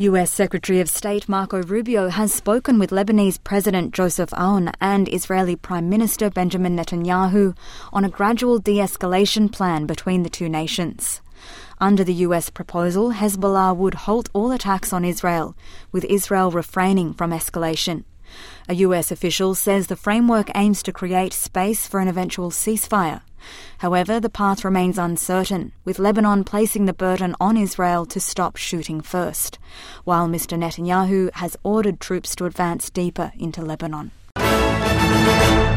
US Secretary of State Marco Rubio has spoken with Lebanese President Joseph Aoun and Israeli Prime Minister Benjamin Netanyahu on a gradual de-escalation plan between the two nations. Under the US proposal, Hezbollah would halt all attacks on Israel, with Israel refraining from escalation. A US official says the framework aims to create space for an eventual ceasefire. However, the path remains uncertain, with Lebanon placing the burden on Israel to stop shooting first, while Mr. Netanyahu has ordered troops to advance deeper into Lebanon.